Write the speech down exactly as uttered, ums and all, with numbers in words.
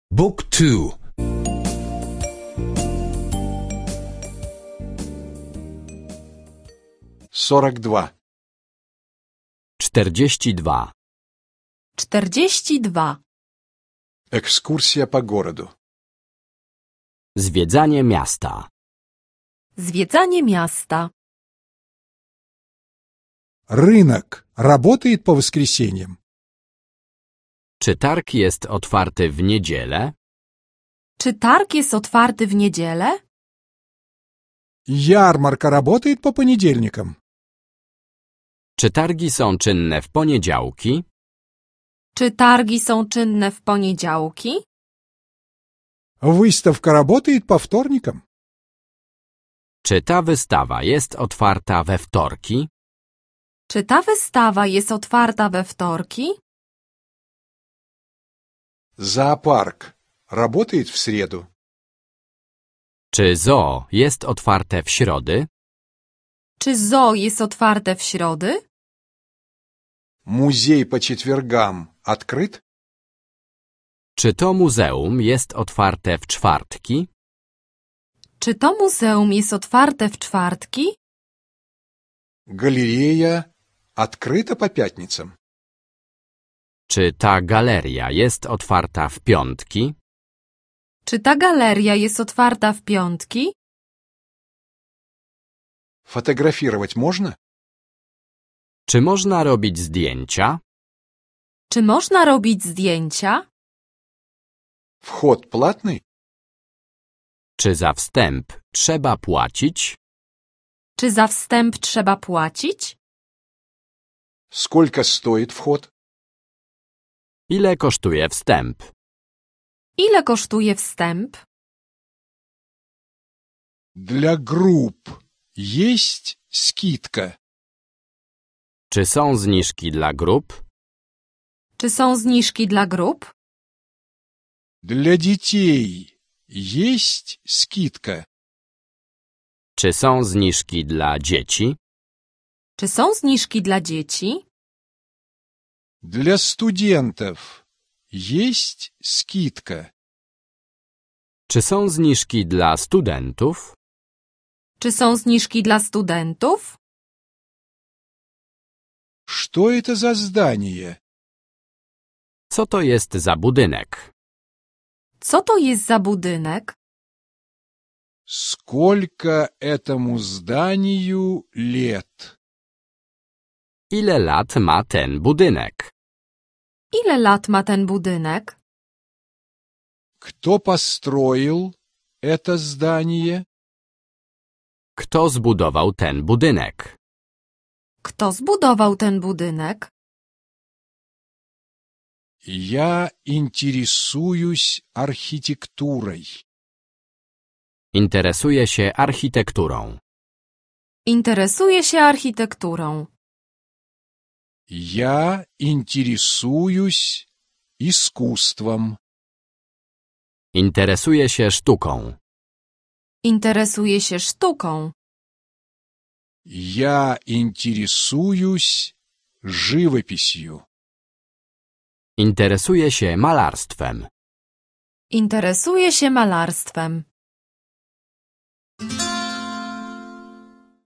Book two. сорок два. czterdzieści dwa. czterdzieści dwa. Экскурсия по городу. Zwiedzanie miasta. Zwiedzanie miasta. Рынок работает по воскресеньям? Czy targ jest otwarty w niedzielę? Czy targ jest otwarty w niedzielę? Ярмарка работает по понедельникам? Czy targi są czynne w poniedziałki? Czy targi są czynne w poniedziałki? Выставка работает по вторникам? Czy ta wystawa jest otwarta we wtorki? Czy ta wystawa jest otwarta we wtorki? Зоопарк работает в среду? Czy zoo jest otwarte w środy? Czy zoo jest otwarte w środy? Музей по четвергам открыт? Czy to muzeum jest otwarte w czwartki? Czy to muzeum jest otwarte w czwartki? Галерея открыта по пятницам? Czy ta galeria jest otwarta w piątki? Czy ta galeria jest otwarta w piątki? Фотографировать можно? Czy można robić zdjęcia? Czy można robić zdjęcia? Вход платный? Czy za wstęp trzeba płacić? Czy za wstęp trzeba płacić? Сколько стоит вход? Ile kosztuje wstęp? Ile kosztuje wstęp? Для групп есть скидка? Czy są zniżki dla grup? Czy są zniżki dla grup? Для детей есть скидка? Czy są zniżki dla dzieci? Czy są zniżki dla dzieci? Для студентов есть скидка? Czy są zniżki dla studentów? Czy są zniżki dla studentów? Что это за здание? Co to jest za budynek? Co to jest za budynek? Сколько этому зданию лет? Ile lat ma ten budynek? Ile lat ma ten budynek? Кто построил это здание? Kto zbudował ten budynek? Kto zbudował ten budynek? Я интересуюсь архитектурой. Interesuje się architekturą. Interesuje się architekturą. Я интересуюсь искусством. Interesuje się sztuką. Interesuje się sztuką. Я интересуюсь живописью. Interesuje się malarstwem. Interesuje się malarstwem.